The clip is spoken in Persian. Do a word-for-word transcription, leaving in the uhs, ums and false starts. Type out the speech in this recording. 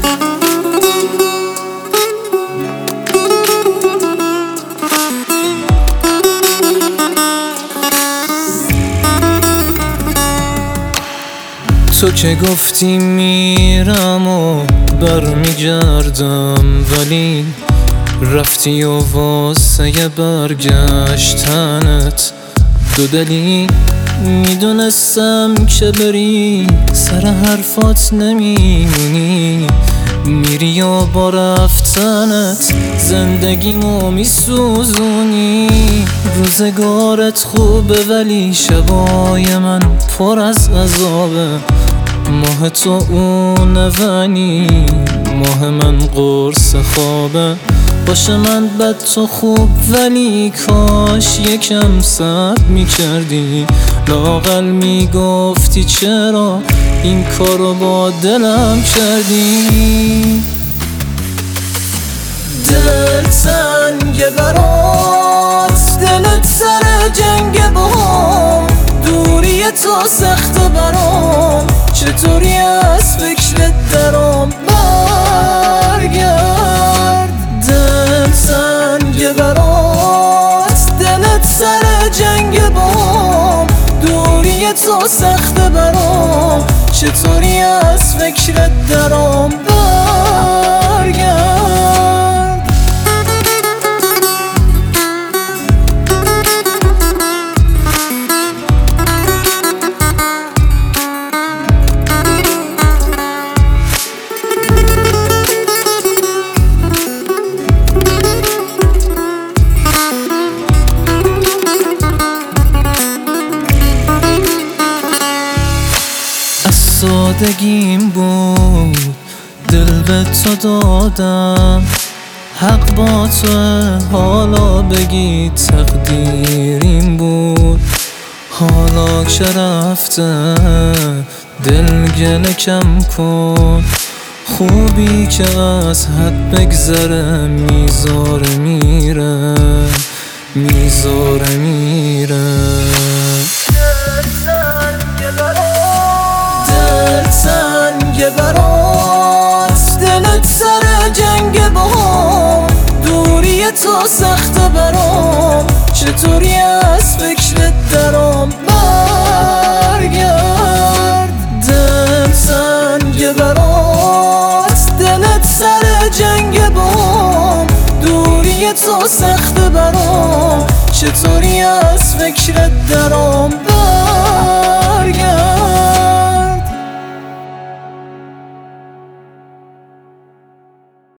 تو که گفتی میرم و برمیگردم، ولی رفتی و واسه برگشتنت دو دلی میدونستم که بری سر حرفات نمیمونی، میری و با رفتنت زندگیمو میسوزونی. روزگارت خوبه ولی شبای من پر از عذابه، ماه تو اونه ولی ماه من قرص خوابه. باشه من بد تو خوب ولی کاش یکم صبر میکردی، لااقل میگفتی چرا این کارو با دلم کردی. دل سنگ برات، دلت سر جنگ باهم، دوری تو سخت برام، چطوری از فکرت درام. برگرد دل سنگ برات، دلت سر جنگ باهم، دوری تو سخت برام، چطوری از فکرت درام. برگرد سادگیم بود دل به تو دادم، حق با تو حالا بگی تقدیریم بود. حالا که رفته دل گله کم کن، خوبی که از حد بگذره میذاره میره میذاره میره. سنگ برات، دلت سر جنگ باهم، دوری تو سخت برام، چطوری از فکرت درام. برگرد دل سنگ برات، دلت سر جنگ باهم، دوری تو سخت برام، چطوری از فکرت درام.